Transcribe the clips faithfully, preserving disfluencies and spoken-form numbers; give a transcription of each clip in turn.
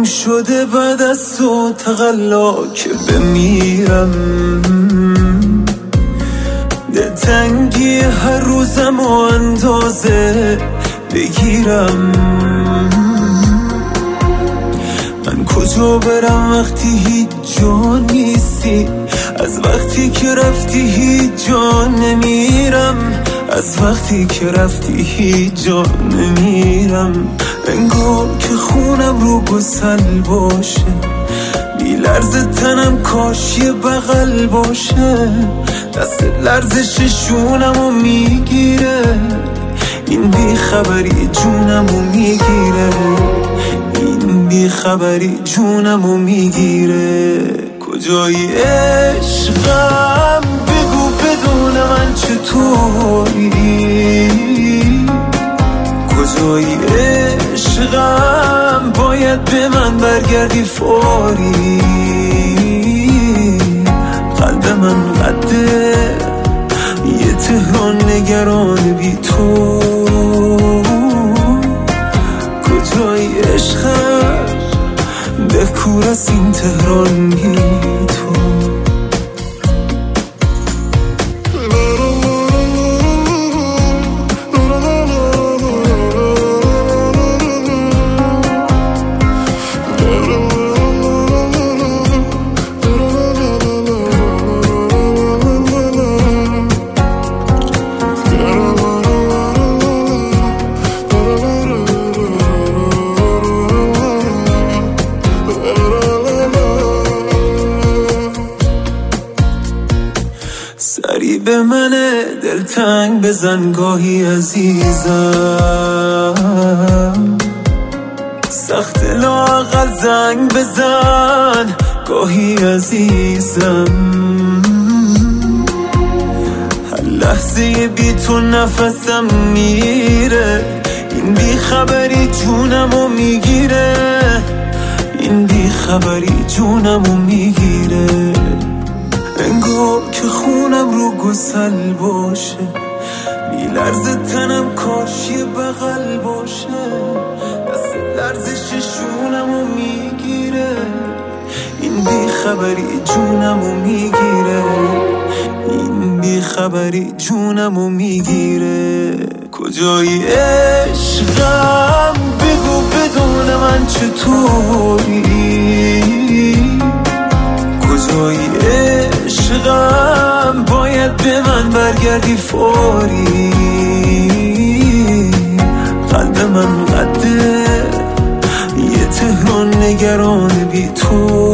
شده بعد از تو تقلا که بمیرم. دلتنگی هر روزم و اندازه بگیرم. من کجا برم وقتی هیچ جا نیستی؟ از وقتی که رفتی هیچ جا نمیرم. از وقتی که رفتی هیچ جا نمیرم. انگار که خونم رو گسل باشه، بی لرز تنم کاش یه بغل باشه. دست لرزش شونمو میگیره، این بی خبری جونمو میگیره. این بی خبری جونمو میگیره. کجایی عشقم بگو بدون من چطوری؟ کجایی عشقم باید به من برگردی فوری؟ قلب من قده یه تهران نگران بی تو. کجایی عشقم دکور از این تهران بی تو. سری به منه دلتنگ بزن گاهی عزیزم. سخت لااقل زنگ بزن گاهی عزیزم. هر لحظه بی تو نفسم میره، این بی خبری جونمو میگیره. این بی خبری جونمو میگیره. انگار که خونم رو گسل باشه، بی لرز تنم کاش یه بغل باشه. دست لرزش شونمو میگیره، این بی خبری جونمو میگیره. این بی خبری جونمو میگیره. کجایی عشقم بگو بدون من چطوری؟ کجایی عشقم باید به من برگردی فوری؟ قلب من قده یه تهران نگران بی تو.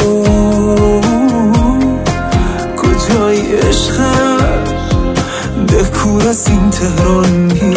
کجایی عشقم دکور از این تهران بی